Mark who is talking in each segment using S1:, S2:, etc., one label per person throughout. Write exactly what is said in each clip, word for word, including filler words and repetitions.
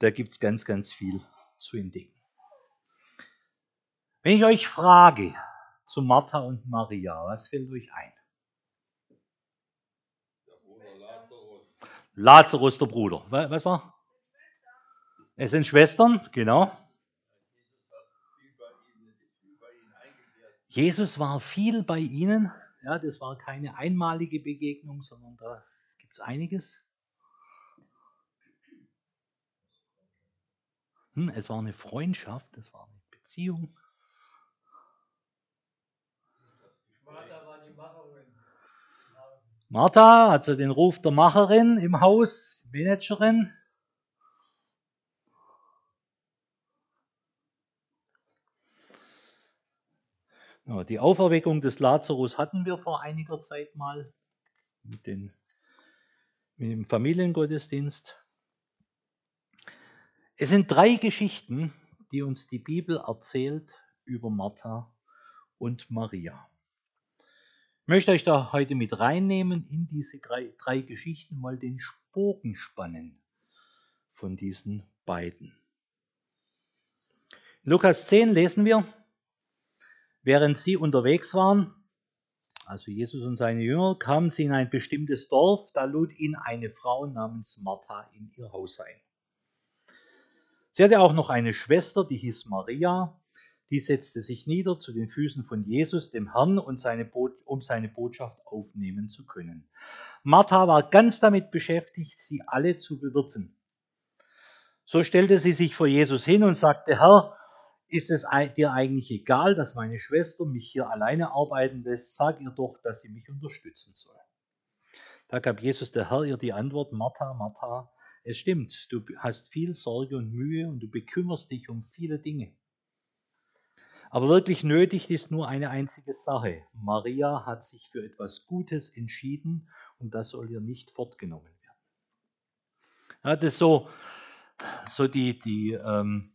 S1: Da gibt es ganz, ganz viel zu entdecken. Wenn ich euch frage zu Martha und Maria, was fällt euch ein?
S2: Der Bruder Lazarus.
S1: Lazarus, der Bruder. Was war? Es sind Schwestern, genau. Jesus war viel bei ihnen. Ja, das war keine einmalige Begegnung, sondern da gibt es einiges. Hm, es war eine Freundschaft, es war eine Beziehung.
S3: Martha war die Macherin.
S1: Martha hatte den Ruf der Macherin im Haus, Managerin. Ja, die Auferweckung des Lazarus hatten wir vor einiger Zeit mal mit, den, mit dem Familiengottesdienst. Es sind drei Geschichten, die uns die Bibel erzählt über Martha und Maria. Ich möchte euch da heute mit reinnehmen in diese drei, drei Geschichten, mal den Bogen spannen von diesen beiden. In Lukas zehn lesen wir, während sie unterwegs waren, also Jesus und seine Jünger, kamen sie in ein bestimmtes Dorf, da lud ihn eine Frau namens Martha in ihr Haus ein. Sie hatte auch noch eine Schwester, die hieß Maria, die setzte sich nieder zu den Füßen von Jesus, dem Herrn, und seine Bo- um seine Botschaft aufnehmen zu können. Martha war ganz damit beschäftigt, sie alle zu bewirten. So stellte sie sich vor Jesus hin und sagte, Herr, ist es dir eigentlich egal, dass meine Schwester mich hier alleine arbeiten lässt? Sag ihr doch, dass sie mich unterstützen soll. Da gab Jesus der Herr ihr die Antwort, Martha, Martha, es stimmt, du hast viel Sorge und Mühe und du bekümmerst dich um viele Dinge. Aber wirklich nötig ist nur eine einzige Sache. Maria hat sich für etwas Gutes entschieden und das soll ihr nicht fortgenommen werden. Ja, das ist so, so die, die, ähm,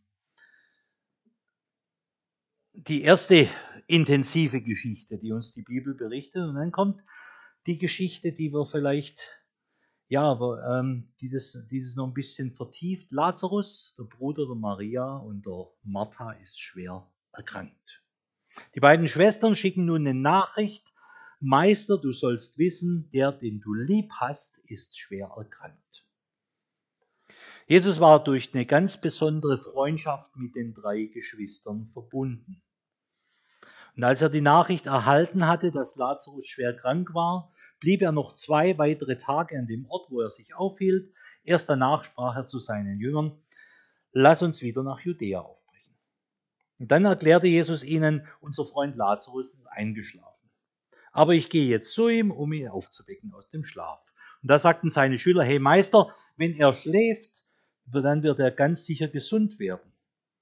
S1: die erste intensive Geschichte, die uns die Bibel berichtet. Und dann kommt die Geschichte, die wir vielleicht, ja, aber, ähm, die, das, die das noch ein bisschen vertieft. Lazarus, der Bruder der Maria und der Martha, ist schwer erkrankt. Die beiden Schwestern schicken nun eine Nachricht. Meister, du sollst wissen, der, den du lieb hast, ist schwer erkrankt. Jesus war durch eine ganz besondere Freundschaft mit den drei Geschwistern verbunden. Und als er die Nachricht erhalten hatte, dass Lazarus schwer krank war, blieb er noch zwei weitere Tage an dem Ort, wo er sich aufhielt. Erst danach sprach er zu seinen Jüngern, lass uns wieder nach Judäa aufbrechen. Und dann erklärte Jesus ihnen, unser Freund Lazarus ist eingeschlafen. Aber ich gehe jetzt zu ihm, um ihn aufzuwecken aus dem Schlaf. Und da sagten seine Schüler, hey Meister, wenn er schläft, dann wird er ganz sicher gesund werden.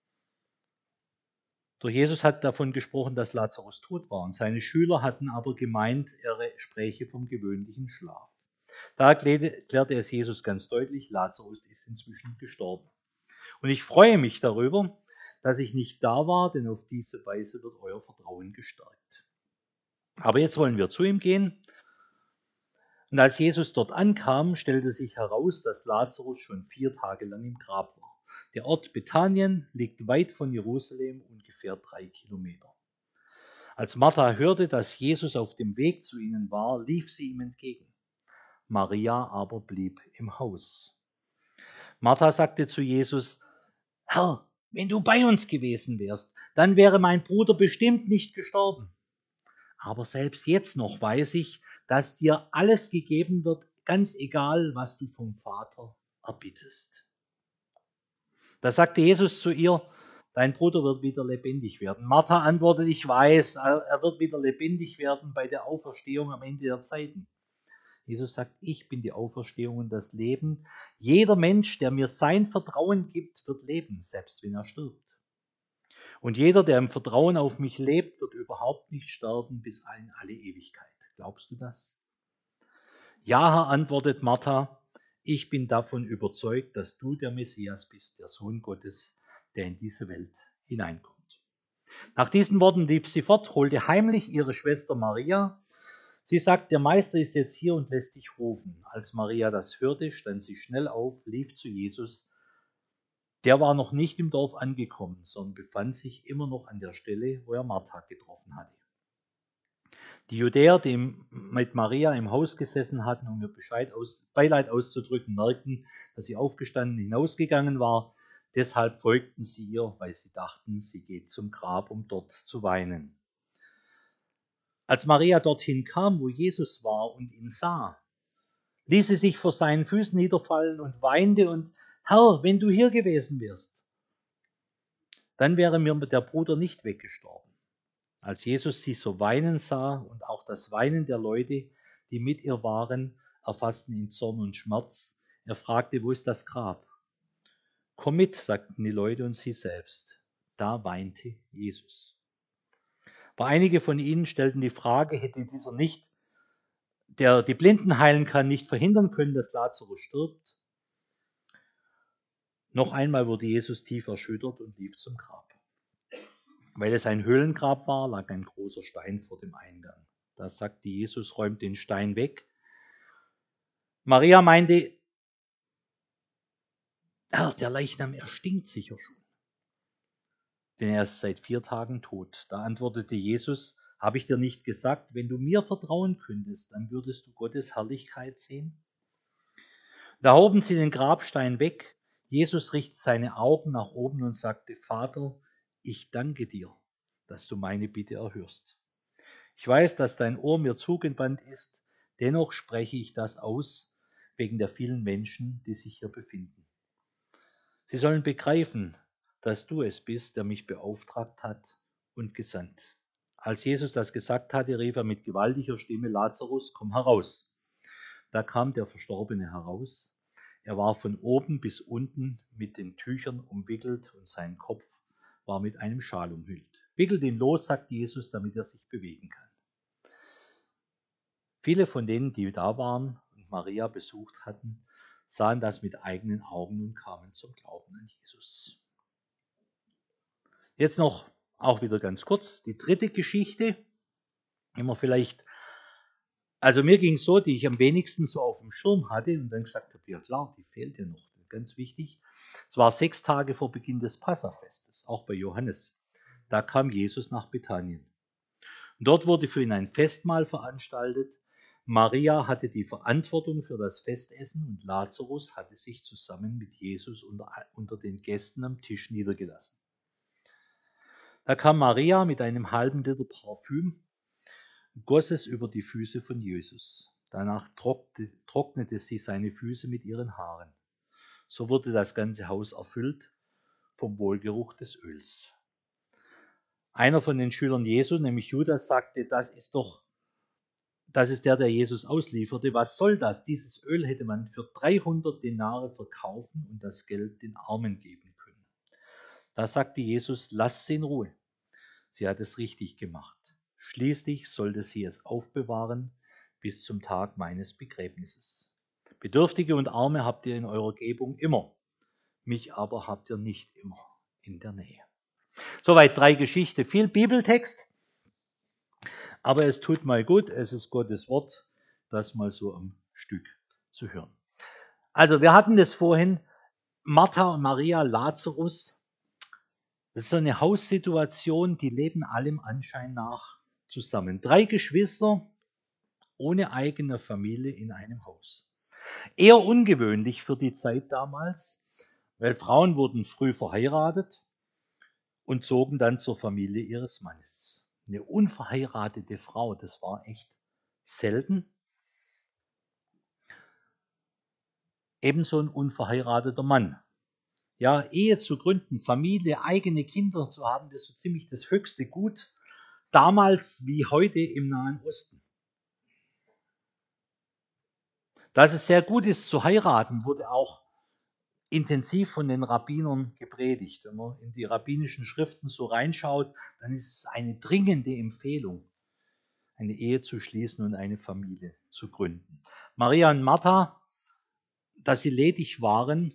S1: Doch Jesus hat davon gesprochen, dass Lazarus tot war. Und seine Schüler hatten aber gemeint, er spräche vom gewöhnlichen Schlaf. Da erklärte es Jesus ganz deutlich, Lazarus ist inzwischen gestorben. Und ich freue mich darüber, dass ich nicht da war, denn auf diese Weise wird euer Vertrauen gestärkt. Aber jetzt wollen wir zu ihm gehen. Und als Jesus dort ankam, stellte sich heraus, dass Lazarus schon vier Tage lang im Grab war. Der Ort Bethanien liegt weit von Jerusalem, ungefähr drei Kilometer. Als Martha hörte, dass Jesus auf dem Weg zu ihnen war, lief sie ihm entgegen. Maria aber blieb im Haus. Martha sagte zu Jesus, Herr, wenn du bei uns gewesen wärst, dann wäre mein Bruder bestimmt nicht gestorben. Aber selbst jetzt noch weiß ich, dass dir alles gegeben wird, ganz egal, was du vom Vater erbittest. Da sagte Jesus zu ihr, dein Bruder wird wieder lebendig werden. Martha antwortet, ich weiß, er wird wieder lebendig werden bei der Auferstehung am Ende der Zeiten. Jesus sagt, ich bin die Auferstehung und das Leben. Jeder Mensch, der mir sein Vertrauen gibt, wird leben, selbst wenn er stirbt. Und jeder, der im Vertrauen auf mich lebt, wird überhaupt nicht sterben bis in alle Ewigkeit. Glaubst du das? Ja, Herr, antwortet Martha, ich bin davon überzeugt, dass du der Messias bist, der Sohn Gottes, der in diese Welt hineinkommt. Nach diesen Worten lief sie fort, holte heimlich ihre Schwester Maria. Sie sagt, der Meister ist jetzt hier und lässt dich rufen. Als Maria das hörte, stand sie schnell auf, lief zu Jesus der war noch nicht im Dorf angekommen, sondern befand sich immer noch an der Stelle, wo er Martha getroffen hatte. Die Judäer, die mit Maria im Haus gesessen hatten, um ihr Bescheid aus, Beileid auszudrücken, merkten, dass sie aufgestanden hinausgegangen war. Deshalb folgten sie ihr, weil sie dachten, sie geht zum Grab, um dort zu weinen. Als Maria dorthin kam, wo Jesus war und ihn sah, ließ sie sich vor seinen Füßen niederfallen und weinte und: Herr, wenn du hier gewesen wärst, dann wäre mir der Bruder nicht weggestorben. Als Jesus sie so weinen sah und auch das Weinen der Leute, die mit ihr waren, erfassten ihn Zorn und Schmerz. Er fragte: Wo ist das Grab? Komm mit, sagten die Leute und sie selbst. Da weinte Jesus. Aber einige von ihnen stellten die Frage, hätte dieser nicht, der die Blinden heilen kann, nicht verhindern können, dass Lazarus stirbt? Noch einmal wurde Jesus tief erschüttert und lief zum Grab. Weil es ein Höhlengrab war, lag ein großer Stein vor dem Eingang. Da sagte Jesus: Räumt den Stein weg. Maria meinte: Herr, der Leichnam, er stinkt sicher schon, denn er ist seit vier Tagen tot. Da antwortete Jesus: Habe ich dir nicht gesagt, wenn du mir vertrauen könntest, dann würdest du Gottes Herrlichkeit sehen? Da hoben sie den Grabstein weg. Jesus richtete seine Augen nach oben und sagte: Vater, ich danke dir, dass du meine Bitte erhörst. Ich weiß, dass dein Ohr mir zugewandt ist, dennoch spreche ich das aus, wegen der vielen Menschen, die sich hier befinden. Sie sollen begreifen, dass du es bist, der mich beauftragt hat und gesandt. Als Jesus das gesagt hatte, rief er mit gewaltiger Stimme: Lazarus, komm heraus. Da kam der Verstorbene heraus. Er war von oben bis unten mit den Tüchern umwickelt und sein Kopf war mit einem Schal umhüllt. Wickelt ihn los, sagt Jesus, damit er sich bewegen kann. Viele von denen, die da waren und Maria besucht hatten, sahen das mit eigenen Augen und kamen zum Glauben an Jesus. Jetzt noch, auch wieder ganz kurz, die dritte Geschichte, immer vielleicht, also mir ging es so, die ich am wenigsten so auf dem Schirm hatte und dann gesagt habe: Ja klar, die fehlt ja noch, ganz wichtig. Es war sechs Tage vor Beginn des Passafestes, auch bei Johannes. Da kam Jesus nach Bethanien. Und dort wurde für ihn ein Festmahl veranstaltet. Maria hatte die Verantwortung für das Festessen und Lazarus hatte sich zusammen mit Jesus unter, unter den Gästen am Tisch niedergelassen. Da kam Maria mit einem halben Liter Parfüm, goss es über die Füße von Jesus. Danach trocknete sie seine Füße mit ihren Haaren. So wurde das ganze Haus erfüllt vom Wohlgeruch des Öls. Einer von den Schülern Jesu, nämlich Judas, sagte: Das ist doch, das ist der, der Jesus auslieferte. Was soll das? Dieses Öl hätte man für dreihundert Denare verkaufen und das Geld den Armen geben können. Da sagte Jesus: Lasst sie in Ruhe. Sie hat es richtig gemacht. Schließlich sollte sie es aufbewahren bis zum Tag meines Begräbnisses. Bedürftige und Arme habt ihr in eurer Umgebung immer, mich aber habt ihr nicht immer in der Nähe. Soweit drei Geschichten, viel Bibeltext, aber es tut mal gut, es ist Gottes Wort, das mal so am Stück zu hören. Also wir hatten das vorhin, Martha und Maria, Lazarus. Das ist so eine Haussituation, die leben allem Anschein nach zusammen. Drei Geschwister ohne eigene Familie in einem Haus. Eher ungewöhnlich für die Zeit damals, weil Frauen wurden früh verheiratet und zogen dann zur Familie ihres Mannes. Eine unverheiratete Frau, das war echt selten. Ebenso ein unverheirateter Mann. Ja, Ehe zu gründen, Familie, eigene Kinder zu haben, das ist so ziemlich das höchste Gut, damals wie heute im Nahen Osten. Dass es sehr gut ist zu heiraten, wurde auch intensiv von den Rabbinern gepredigt. Wenn man in die rabbinischen Schriften so reinschaut, dann ist es eine dringende Empfehlung, eine Ehe zu schließen und eine Familie zu gründen. Maria und Martha, dass sie ledig waren,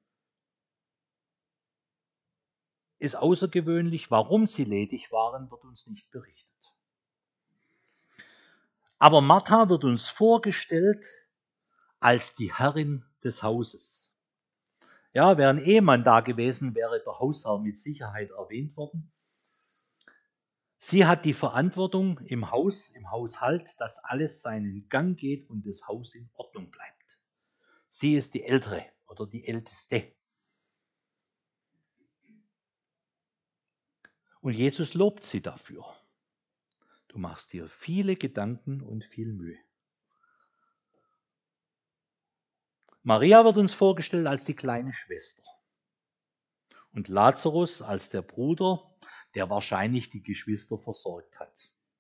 S1: ist außergewöhnlich. Warum sie ledig waren, wird uns nicht berichtet. Aber Martha wird uns vorgestellt als die Herrin des Hauses. Ja, wäre ein Ehemann da gewesen, wäre der Hausherr mit Sicherheit erwähnt worden. Sie hat die Verantwortung im Haus, im Haushalt, dass alles seinen Gang geht und das Haus in Ordnung bleibt. Sie ist die Ältere oder die Älteste. Und Jesus lobt sie dafür. Du machst dir viele Gedanken und viel Mühe. Maria wird uns vorgestellt als die kleine Schwester und Lazarus als der Bruder, der wahrscheinlich die Geschwister versorgt hat.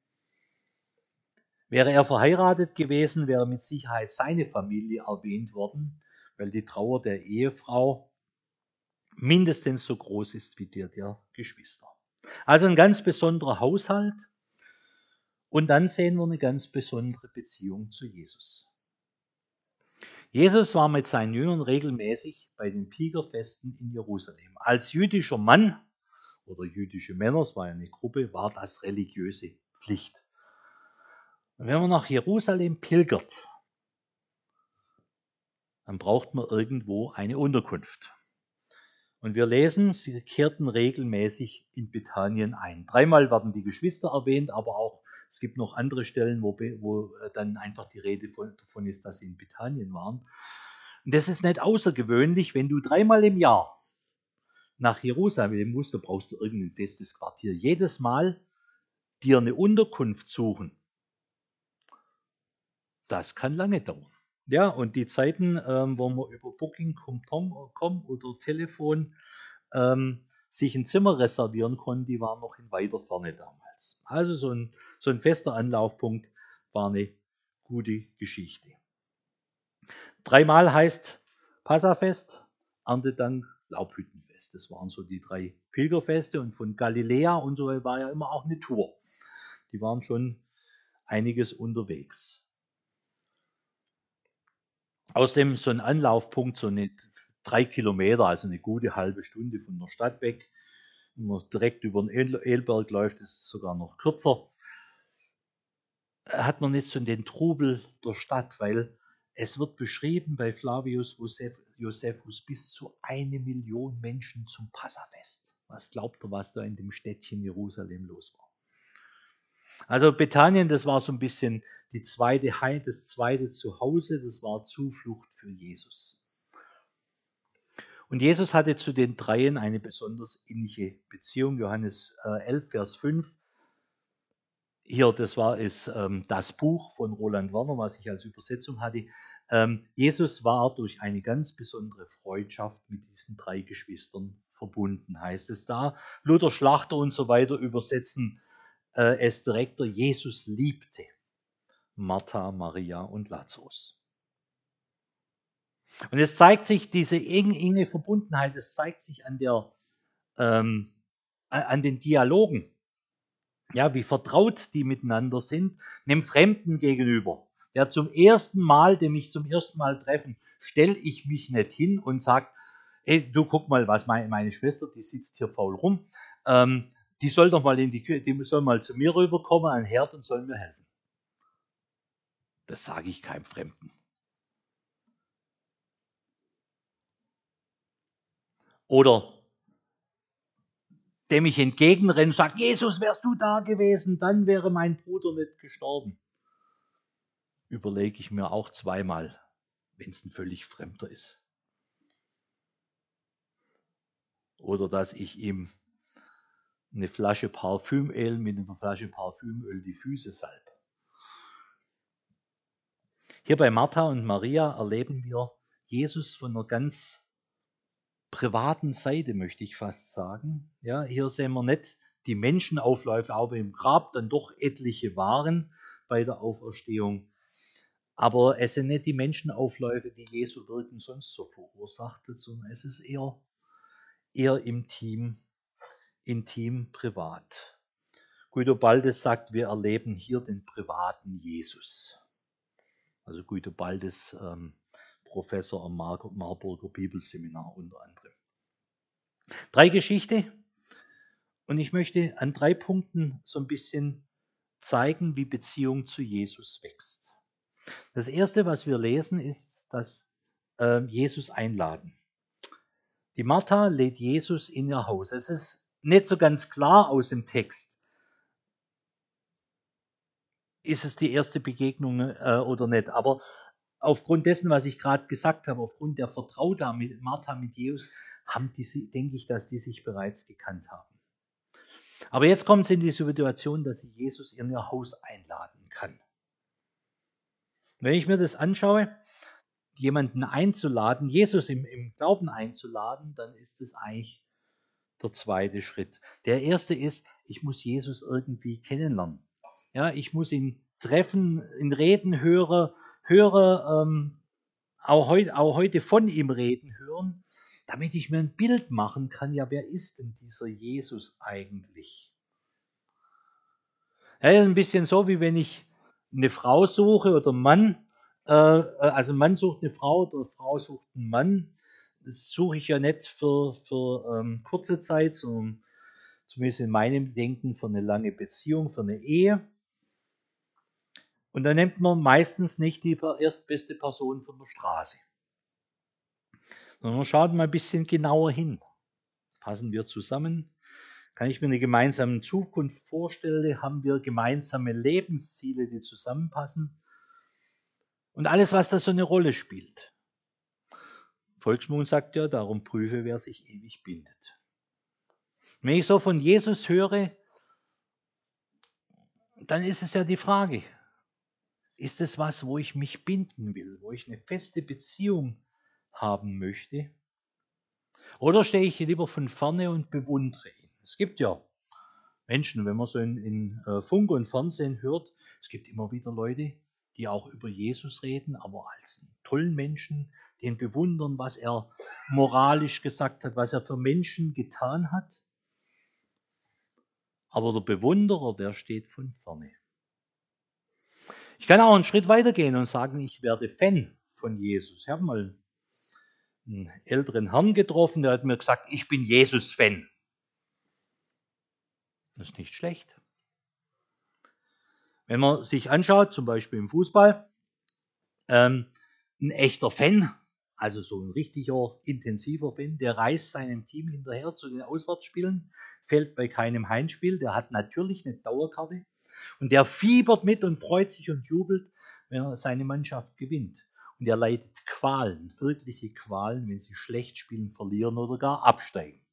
S1: Wäre er verheiratet gewesen, wäre mit Sicherheit seine Familie erwähnt worden, weil die Trauer der Ehefrau mindestens so groß ist wie der der Geschwister. Also ein ganz besonderer Haushalt. Und dann sehen wir eine ganz besondere Beziehung zu Jesus. Jesus war mit seinen Jüngern regelmäßig bei den Pilgerfesten in Jerusalem. Als jüdischer Mann oder jüdische Männer, es war ja eine Gruppe, war das religiöse Pflicht. Und wenn man nach Jerusalem pilgert, dann braucht man irgendwo eine Unterkunft. Und wir lesen, sie kehrten regelmäßig in Bethanien ein. Dreimal werden die Geschwister erwähnt, aber auch es gibt noch andere Stellen, wo, wo dann einfach die Rede von, davon ist, dass sie in Bethanien waren. Und das ist nicht außergewöhnlich, wenn du dreimal im Jahr nach Jerusalem musst, da brauchst du irgendein festes Quartier. Jedes Mal dir eine Unterkunft suchen, das kann lange dauern. Ja, und die Zeiten, ähm, wo man über Booking Punkt com oder Telefon ähm, sich ein Zimmer reservieren konnte, die waren noch in weiter Ferne damals. Also so ein, so ein fester Anlaufpunkt war eine gute Geschichte. Dreimal heißt Passafest, Erntedank, Laubhüttenfest. Das waren so die drei Pilgerfeste und von Galiläa und so war ja immer auch eine Tour. Die waren schon einiges unterwegs. Außerdem so ein Anlaufpunkt, so eine drei Kilometer, also eine gute halbe Stunde von der Stadt weg. Wenn man direkt über den Elberg läuft, ist es sogar noch kürzer. Hat man nicht so den Trubel der Stadt, weil es wird beschrieben bei Flavius Josephus bis zu eine Million Menschen zum Passafest. Was glaubt ihr, was da in dem Städtchen Jerusalem los war? Also Bethanien, das war so ein bisschen die zweite Heimat, das zweite Zuhause, das war Zuflucht für Jesus. Und Jesus hatte zu den Dreien eine besonders innige Beziehung. Johannes elf, Vers fünf. Hier, das war es, ähm, das Buch von Roland Werner, was ich als Übersetzung hatte. Ähm, Jesus war durch eine ganz besondere Freundschaft mit diesen drei Geschwistern verbunden, heißt es da. Luther, Schlachter und so weiter übersetzen äh, es direkter. Jesus liebte Martha, Maria und Lazarus. Und es zeigt sich diese enge Verbundenheit, es zeigt sich an, der, ähm, an den Dialogen. Ja, wie vertraut die miteinander sind, einem Fremden gegenüber. Der zum ersten Mal, dem ich zum ersten Mal treffen, stelle ich mich nicht hin und sage, hey, du guck mal, was meine, meine Schwester, die sitzt hier faul rum, ähm, die soll doch mal in die Küche, die soll mal zu mir rüberkommen, an den Herd und soll mir helfen. Das sage ich keinem Fremden. Oder dem ich entgegenrenne und sage, Jesus, wärst du da gewesen, dann wäre mein Bruder nicht gestorben. Überlege ich mir auch zweimal, wenn es ein völlig Fremder ist. Oder dass ich ihm eine Flasche Parfümöl mit einer Flasche Parfümöl die Füße salbe. Hier bei Martha und Maria erleben wir Jesus von einer ganz privaten Seite, möchte ich fast sagen. Ja, hier sehen wir nicht die Menschenaufläufe, aber im Grab dann doch etliche waren bei der Auferstehung. Aber es sind nicht die Menschenaufläufe, die Jesu Wirken sonst so verursacht hat, sondern es ist eher, eher intim, intim, privat. Guido Baldes sagt, wir erleben hier den privaten Jesus. Also Guido Baldes, ähm, Professor am Mar- Marburger Bibelseminar unter anderem. Drei Geschichte und ich möchte an drei Punkten so ein bisschen zeigen, wie Beziehung zu Jesus wächst. Das erste, was wir lesen, ist, dass äh, Jesus einladen. Die Martha lädt Jesus in ihr Haus. Es ist nicht so ganz klar aus dem Text, ist es die erste Begegnung äh, oder nicht. Aber aufgrund dessen, was ich gerade gesagt habe, aufgrund der Vertrautheit mit Martha mit Jesus, haben die, denke ich, dass die sich bereits gekannt haben. Aber jetzt kommt es in die Situation, dass sie Jesus in ihr Haus einladen kann. Wenn ich mir das anschaue, jemanden einzuladen, Jesus im, im Glauben einzuladen, dann ist das eigentlich der zweite Schritt. Der erste ist, ich muss Jesus irgendwie kennenlernen. Ja, ich muss ihn treffen, ihn reden hören, höre, ähm, auch, heut, auch heute von ihm reden hören, damit ich mir ein Bild machen kann, ja, wer ist denn dieser Jesus eigentlich? Ja, ist ein bisschen so, wie wenn ich eine Frau suche oder einen Mann, äh, also ein Mann sucht eine Frau oder eine Frau sucht einen Mann. Das suche ich ja nicht für, für ähm, kurze Zeit, sondern zumindest in meinem Denken für eine lange Beziehung, für eine Ehe. Und da nimmt man meistens nicht die erstbeste Person von der Straße, sondern man schaut mal ein bisschen genauer hin. Passen wir zusammen? Kann ich mir eine gemeinsame Zukunft vorstellen? Haben wir gemeinsame Lebensziele, die zusammenpassen? Und alles, was da so eine Rolle spielt. Volksmund sagt ja, darum prüfe, wer sich ewig bindet. Wenn ich so von Jesus höre, dann ist es ja die Frage, ist es was, wo ich mich binden will, wo ich eine feste Beziehung haben möchte? Oder stehe ich lieber von ferne und bewundere ihn? Es gibt ja Menschen, wenn man so in, in äh, Funk und Fernsehen hört, es gibt immer wieder Leute, die auch über Jesus reden, aber als einen tollen Menschen, den bewundern, was er moralisch gesagt hat, was er für Menschen getan hat. Aber der Bewunderer, der steht von ferne. Ich kann auch einen Schritt weitergehen und sagen, ich werde Fan von Jesus. Ich habe mal einen älteren Herrn getroffen, der hat mir gesagt, ich bin Jesus-Fan. Das ist nicht schlecht. Wenn man sich anschaut, zum Beispiel im Fußball, ähm, ein echter Fan, also so ein richtiger, intensiver Fan, der reist seinem Team hinterher zu den Auswärtsspielen, fällt bei keinem Heimspiel, der hat natürlich eine Dauerkarte und der fiebert mit und freut sich und jubelt, wenn er seine Mannschaft gewinnt. Und er leidet Qualen, wirkliche Qualen, wenn sie schlecht spielen, verlieren oder gar absteigen.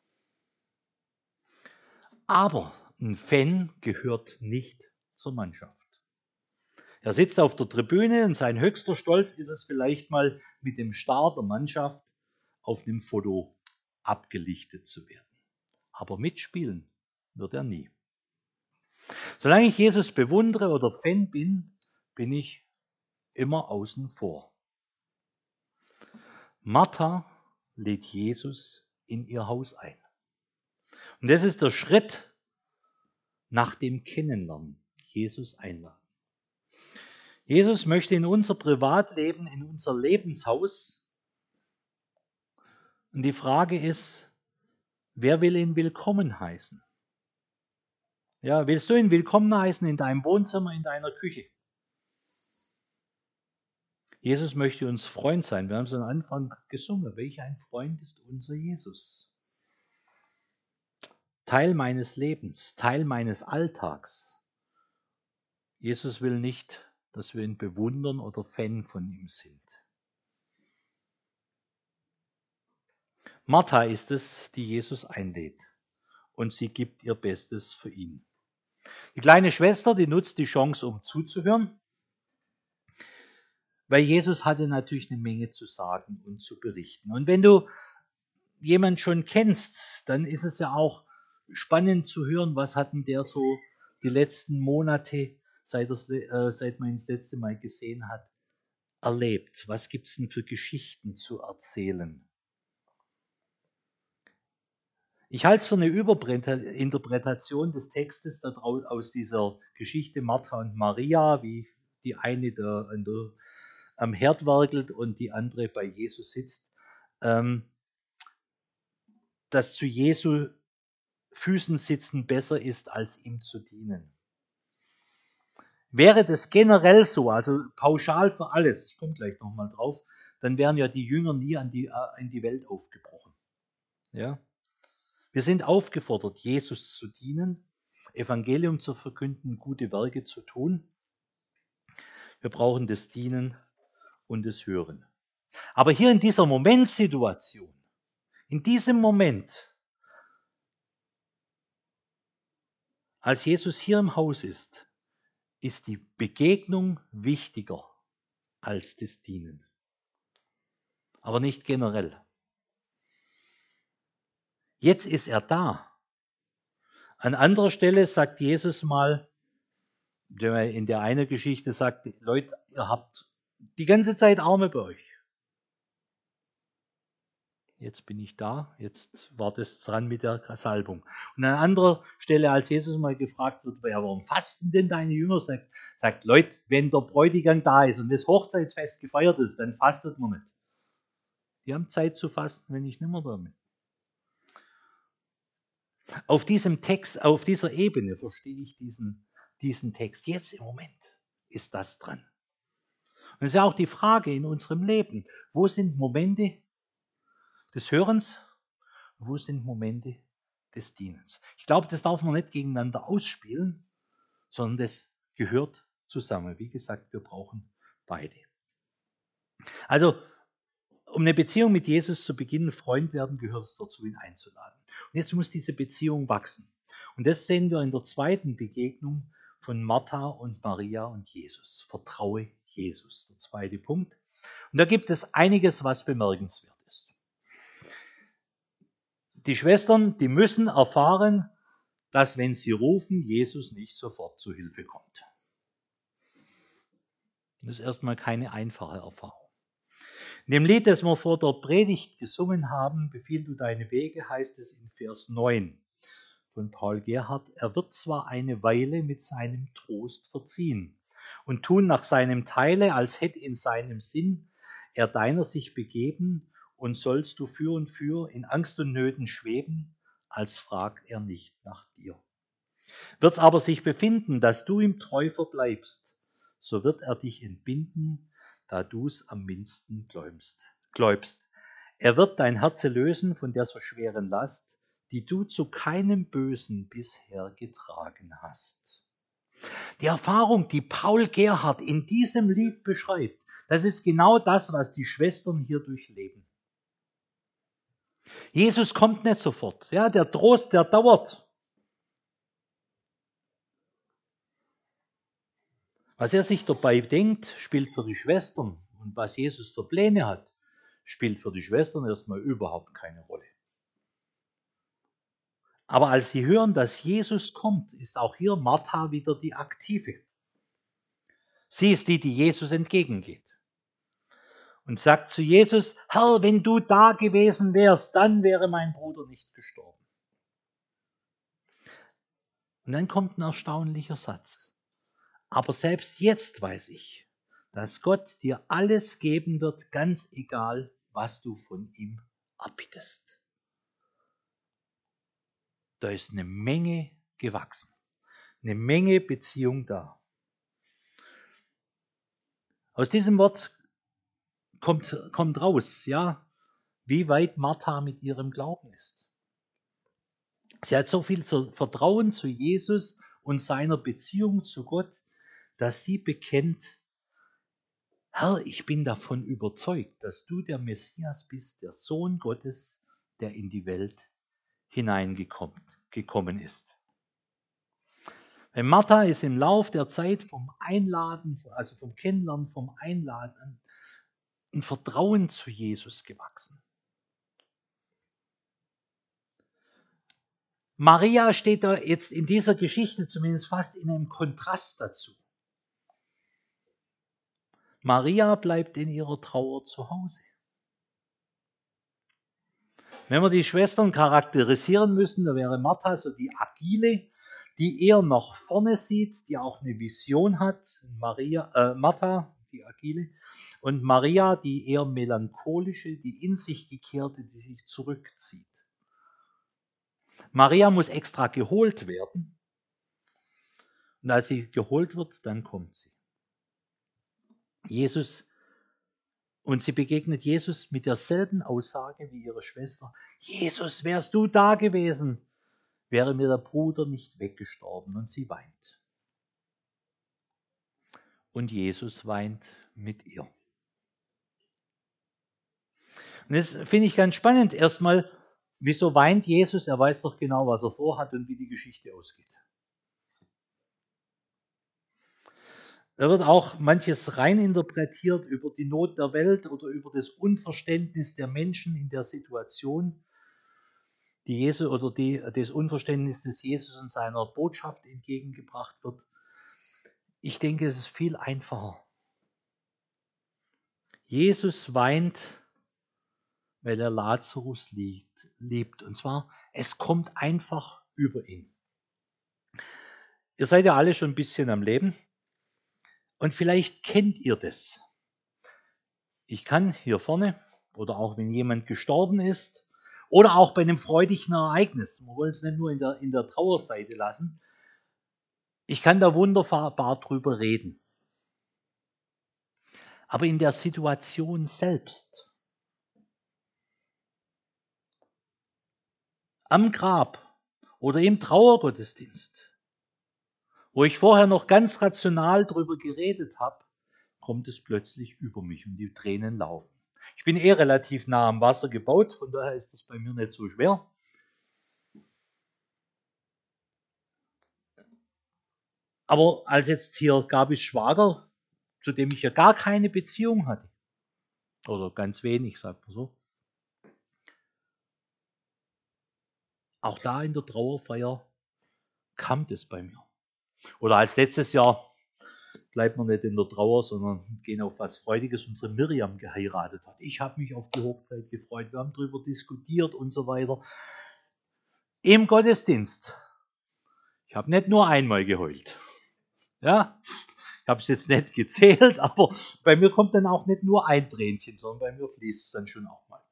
S1: Aber ein Fan gehört nicht zur Mannschaft. Er sitzt auf der Tribüne und sein höchster Stolz ist es vielleicht mal mit dem Star der Mannschaft auf einem Foto abgelichtet zu werden. Aber mitspielen wird er nie. Solange ich Jesus bewundere oder Fan bin, bin ich immer außen vor. Martha lädt Jesus in ihr Haus ein. Und das ist der Schritt nach dem Kennenlernen. Jesus einladen. Jesus möchte in unser Privatleben, in unser Lebenshaus. Und die Frage ist, wer will ihn willkommen heißen? Ja, willst du ihn willkommen heißen in deinem Wohnzimmer, in deiner Küche? Jesus möchte uns Freund sein. Wir haben es am Anfang gesungen. Welch ein Freund ist unser Jesus? Teil meines Lebens, Teil meines Alltags. Jesus will nicht, dass wir ihn bewundern oder Fan von ihm sind. Martha ist es, die Jesus einlädt. Und sie gibt ihr Bestes für ihn. Die kleine Schwester, die nutzt die Chance, um zuzuhören. Weil Jesus hatte natürlich eine Menge zu sagen und zu berichten. Und wenn du jemanden schon kennst, dann ist es ja auch spannend zu hören, was hat denn der so die letzten Monate, seit, äh, seit man ihn das letzte Mal gesehen hat, erlebt. Was gibt es denn für Geschichten zu erzählen? Ich halte es für eine Überinterpretation des Textes aus dieser Geschichte Martha und Maria, wie die eine da an der, am Herd werkelt und die andere bei Jesus sitzt, ähm, dass zu Jesu Füßen sitzen besser ist, als ihm zu dienen. Wäre das generell so, also pauschal für alles, ich komme gleich nochmal drauf, dann wären ja die Jünger nie an die, äh, in die Welt aufgebrochen. Ja? Wir sind aufgefordert, Jesus zu dienen, Evangelium zu verkünden, gute Werke zu tun. Wir brauchen das Dienen und das Hören. Aber hier in dieser Momentsituation, in diesem Moment, als Jesus hier im Haus ist, ist die Begegnung wichtiger als das Dienen. Aber nicht generell. Jetzt ist er da. An anderer Stelle sagt Jesus mal, in der einen Geschichte sagt, Leute, ihr habt die ganze Zeit Arme bei euch. Jetzt bin ich da, jetzt war das dran mit der Salbung. Und an anderer Stelle, als Jesus mal gefragt wird, ja, warum fasten denn deine Jünger? Sagt, sagt, Leute, wenn der Bräutigam da ist und das Hochzeitsfest gefeiert ist, dann fastet man nicht. Die haben Zeit zu fasten, wenn ich nicht mehr da bin. Auf diesem Text, auf dieser Ebene verstehe ich diesen, diesen Text. Jetzt im Moment ist das dran. Und es ist ja auch die Frage in unserem Leben, wo sind Momente des Hörens, wo sind Momente des Dienens? Ich glaube, das darf man nicht gegeneinander ausspielen, sondern das gehört zusammen. Wie gesagt, wir brauchen beide. Also, um eine Beziehung mit Jesus zu beginnen, Freund werden, gehört es dazu, ihn einzuladen. Und jetzt muss diese Beziehung wachsen. Und das sehen wir in der zweiten Begegnung von Martha und Maria und Jesus. Vertraue Jesus, der zweite Punkt. Und da gibt es einiges, was bemerkenswert ist. Die Schwestern, die müssen erfahren, dass wenn sie rufen, Jesus nicht sofort zu Hilfe kommt. Das ist erstmal keine einfache Erfahrung. In dem Lied, das wir vor der Predigt gesungen haben, Befiehl du deine Wege, heißt es in Vers neun von Paul Gerhardt, er wird zwar eine Weile mit seinem Trost verziehen und tun nach seinem Teile, als hätte in seinem Sinn er deiner sich begeben, und sollst du für und für in Angst und Nöten schweben, als fragt er nicht nach dir. Wird's aber sich befinden, dass du ihm treu verbleibst, so wird er dich entbinden, da du's am mindesten gläubst. gläubst. Er wird dein Herz lösen von der so schweren Last, die du zu keinem Bösen bisher getragen hast. Die Erfahrung, die Paul Gerhardt in diesem Lied beschreibt, das ist genau das, was die Schwestern hier durchleben. Jesus kommt nicht sofort. Ja, der Trost, der dauert. Was er sich dabei denkt, spielt für die Schwestern. Und was Jesus für Pläne hat, spielt für die Schwestern erstmal überhaupt keine Rolle. Aber als sie hören, dass Jesus kommt, ist auch hier Martha wieder die Aktive. Sie ist die, die Jesus entgegengeht. Und sagt zu Jesus, Herr, wenn du da gewesen wärst, dann wäre mein Bruder nicht gestorben. Und dann kommt ein erstaunlicher Satz. Aber selbst jetzt weiß ich, dass Gott dir alles geben wird, ganz egal, was du von ihm erbittest. Da ist eine Menge gewachsen, eine Menge Beziehung da. Aus diesem Wort kommt, kommt raus, ja, wie weit Martha mit ihrem Glauben ist. Sie hat so viel Vertrauen zu Jesus und seiner Beziehung zu Gott, dass sie bekennt, Herr, ich bin davon überzeugt, dass du der Messias bist, der Sohn Gottes, der in die Welt hineingekommen ist. Bei Martha ist im Lauf der Zeit vom Einladen, also vom Kennenlernen, vom Einladen, ein Vertrauen zu Jesus gewachsen. Maria steht da jetzt in dieser Geschichte zumindest fast in einem Kontrast dazu. Maria bleibt in ihrer Trauer zu Hause. Wenn wir die Schwestern charakterisieren müssen, da wäre Martha so die Agile, die eher nach vorne sieht, die auch eine Vision hat. Maria, äh, Martha, die Agile, und Maria, die eher melancholische, die in sich gekehrte, die sich zurückzieht. Maria muss extra geholt werden. Und als sie geholt wird, dann kommt sie. Jesus Und sie begegnet Jesus mit derselben Aussage wie ihre Schwester. Jesus, wärst du da gewesen, wäre mir der Bruder nicht weggestorben. Und sie weint. Und Jesus weint mit ihr. Und das finde ich ganz spannend. Erstmal, wieso weint Jesus? Er weiß doch genau, was er vorhat und wie die Geschichte ausgeht. Da wird auch manches reininterpretiert über die Not der Welt oder über das Unverständnis der Menschen in der Situation, die Jesus oder die, das Unverständnis des Jesus und seiner Botschaft entgegengebracht wird. Ich denke, es ist viel einfacher. Jesus weint, weil er Lazarus liebt, liebt. Und zwar, es kommt einfach über ihn. Ihr seid ja alle schon ein bisschen am Leben. Und vielleicht kennt ihr das. Ich kann hier vorne, oder auch wenn jemand gestorben ist, oder auch bei einem freudigen Ereignis, wir wollen es nicht nur in der, in der Trauerseite lassen, ich kann da wunderbar drüber reden. Aber in der Situation selbst, am Grab oder im Trauergottesdienst, wo ich vorher noch ganz rational drüber geredet habe, kommt es plötzlich über mich und die Tränen laufen. Ich bin eh relativ nah am Wasser gebaut, von daher ist das bei mir nicht so schwer. Aber als jetzt hier Gabis Schwager, zu dem ich ja gar keine Beziehung hatte, oder ganz wenig, sagt man so, auch da in der Trauerfeier kam das bei mir. Oder als letztes Jahr, bleibt man nicht in der Trauer, sondern gehen auf was Freudiges, unsere Miriam geheiratet hat. Ich habe mich auf die Hochzeit gefreut, wir haben darüber diskutiert und so weiter. Im Gottesdienst. Ich habe nicht nur einmal geheult. Ja, ich habe es jetzt nicht gezählt, aber bei mir kommt dann auch nicht nur ein Tränchen, sondern bei mir fließt es dann schon auch mal.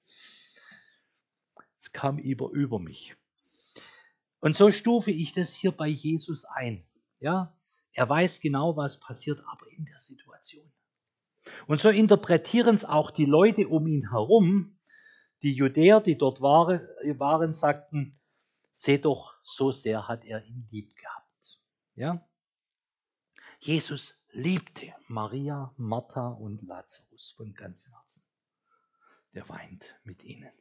S1: Es kam über, über mich. Und so stufe ich das hier bei Jesus ein. Ja, er weiß genau, was passiert, aber in der Situation. Und so interpretieren es auch die Leute um ihn herum. Die Judäer, die dort waren, waren sagten, seht doch, so sehr hat er ihn lieb gehabt. Ja? Jesus liebte Maria, Martha und Lazarus von ganzem Herzen. Der weint mit ihnen.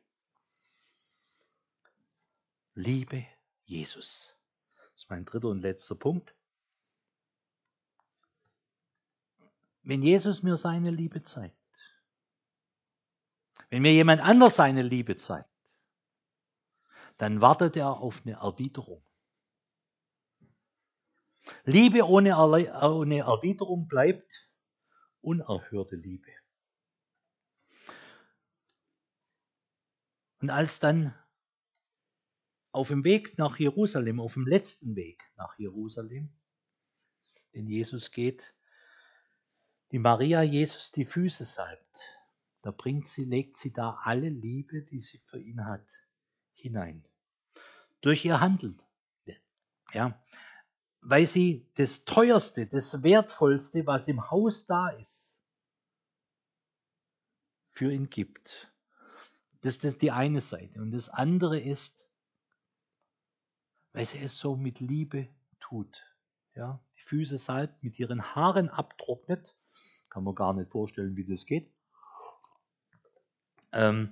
S1: Liebe Jesus. Das ist mein dritter und letzter Punkt. Wenn Jesus mir seine Liebe zeigt, wenn mir jemand anders seine Liebe zeigt, dann wartet er auf eine Erwiderung. Liebe ohne, Erle- ohne Erwiderung bleibt unerhörte Liebe. Und als dann auf dem Weg nach Jerusalem, auf dem letzten Weg nach Jerusalem, den Jesus geht, die Maria Jesus die Füße salbt, da bringt sie, legt sie da alle Liebe, die sie für ihn hat, hinein. Durch ihr Handeln. Ja, weil sie das Teuerste, das Wertvollste, was im Haus da ist, für ihn gibt. Das ist die eine Seite. Und das andere ist, weil sie es so mit Liebe tut. Ja, die Füße salbt, mit ihren Haaren abtrocknet. Kann man gar nicht vorstellen, wie das geht. Ähm,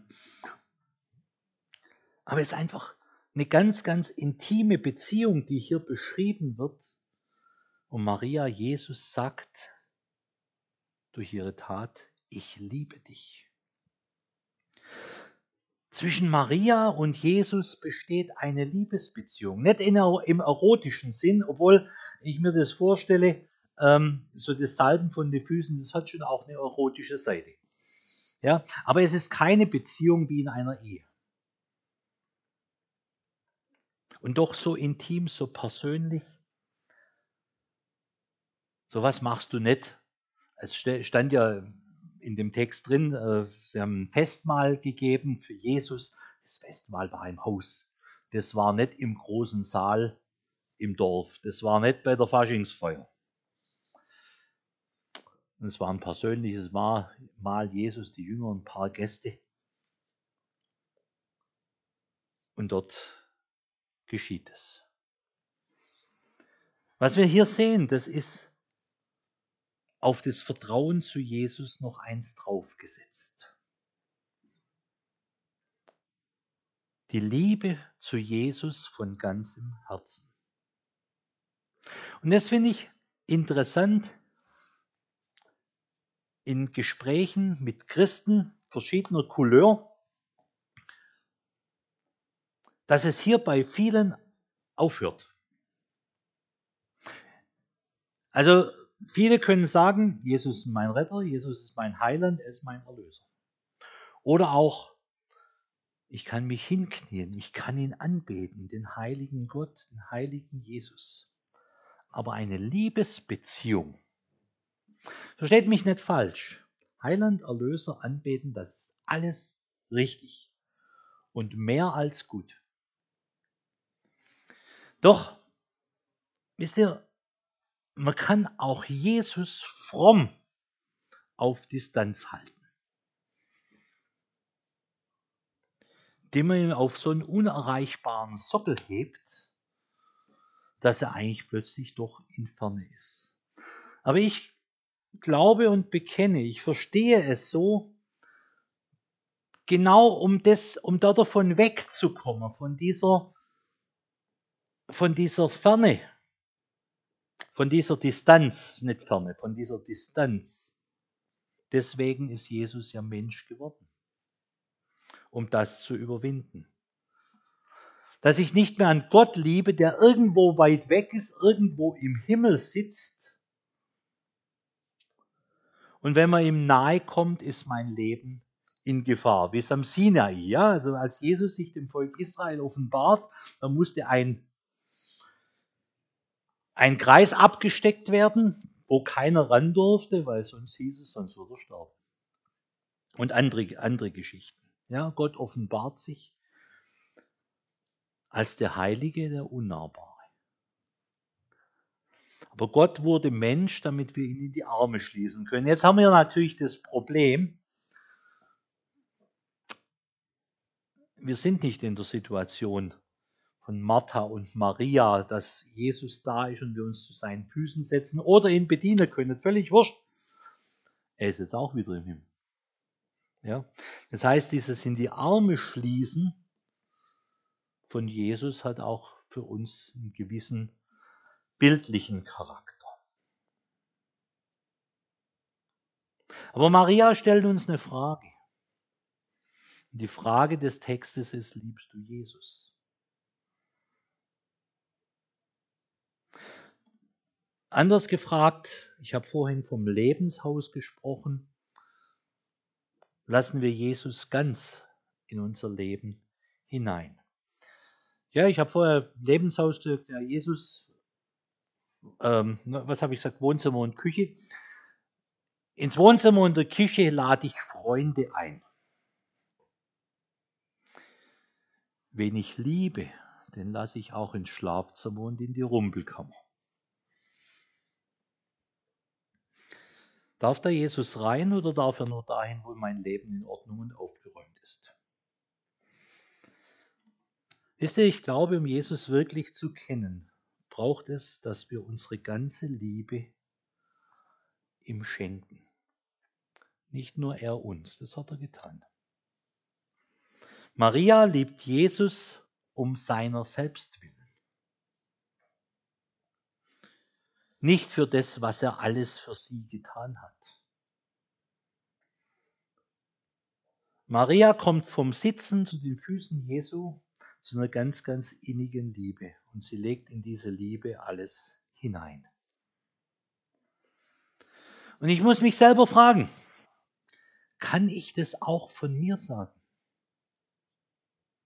S1: aber es ist einfach eine ganz, ganz intime Beziehung, die hier beschrieben wird. Und Maria Jesus sagt durch ihre Tat, ich liebe dich. Zwischen Maria und Jesus besteht eine Liebesbeziehung. Nicht in, im erotischen Sinn, obwohl ich mir das vorstelle, ähm, so das Salben von den Füßen, das hat schon auch eine erotische Seite. Ja, aber es ist keine Beziehung wie in einer Ehe. Und doch so intim, so persönlich. So was machst du nicht. Es stand ja in dem Text drin, äh, sie haben ein Festmahl gegeben für Jesus. Das Festmahl war im Haus. Das war nicht im großen Saal im Dorf. Das war nicht bei der Faschingsfeier. Und es war ein persönliches Mal, Mal Jesus, die Jünger, ein paar Gäste. Und dort geschieht es. Was wir hier sehen, das ist auf das Vertrauen zu Jesus noch eins draufgesetzt. Die Liebe zu Jesus von ganzem Herzen. Und das finde ich interessant in Gesprächen mit Christen verschiedener Couleur, dass es hier bei vielen aufhört. Also viele können sagen, Jesus ist mein Retter, Jesus ist mein Heiland, er ist mein Erlöser. Oder auch, ich kann mich hinknien, ich kann ihn anbeten, den heiligen Gott, den heiligen Jesus. Aber eine Liebesbeziehung, versteht mich nicht falsch, Heiland, Erlöser, anbeten, das ist alles richtig und mehr als gut. Doch, wisst ihr, man kann auch Jesus fromm auf Distanz halten. Indem man ihn auf so einen unerreichbaren Sockel hebt, dass er eigentlich plötzlich doch in Ferne ist. Aber ich glaube und bekenne, ich verstehe es so, genau um das, um da davon wegzukommen, von dieser, von dieser Ferne, von dieser Distanz, nicht Ferne, von dieser Distanz. Deswegen ist Jesus ja Mensch geworden, um das zu überwinden. Dass ich nicht mehr an Gott liebe, der irgendwo weit weg ist, irgendwo im Himmel sitzt. Und wenn man ihm nahe kommt, ist mein Leben in Gefahr. Wie es am Sinai, ja, also als Jesus sich dem Volk Israel offenbart, da musste ein, ein Kreis abgesteckt werden, wo keiner ran durfte, weil sonst hieß es, sonst würde er sterben. Und andere, andere Geschichten. Ja, Gott offenbart sich als der Heilige, der Unnahbare. Aber Gott wurde Mensch, damit wir ihn in die Arme schließen können. Jetzt haben wir natürlich das Problem, wir sind nicht in der Situation von Martha und Maria, dass Jesus da ist und wir uns zu seinen Füßen setzen oder ihn bedienen können. Völlig wurscht. Er ist jetzt auch wieder im Himmel. Ja? Das heißt, dieses in die Arme schließen von Jesus hat auch für uns einen gewissen bildlichen Charakter. Aber Maria stellt uns eine Frage. Die Frage des Textes ist, liebst du Jesus? Anders gefragt, ich habe vorhin vom Lebenshaus gesprochen, lassen wir Jesus ganz in unser Leben hinein. Ja, ich habe vorher Lebenshaus gesagt, ja, Jesus, ähm, was habe ich gesagt, Wohnzimmer und Küche. Ins Wohnzimmer und der Küche lade ich Freunde ein. Wen ich liebe, den lasse ich auch ins Schlafzimmer und in die Rumpelkammer. Darf da Jesus rein oder darf er nur dahin, wo mein Leben in Ordnung und aufgeräumt ist? Wisst ihr, ich glaube, um Jesus wirklich zu kennen, braucht es, dass wir unsere ganze Liebe ihm schenken. Nicht nur er uns, das hat er getan. Maria liebt Jesus um seiner selbst willen. Nicht für das, was er alles für sie getan hat. Maria kommt vom Sitzen zu den Füßen Jesu zu einer ganz, ganz innigen Liebe. Und sie legt in diese Liebe alles hinein. Und ich muss mich selber fragen, kann ich das auch von mir sagen?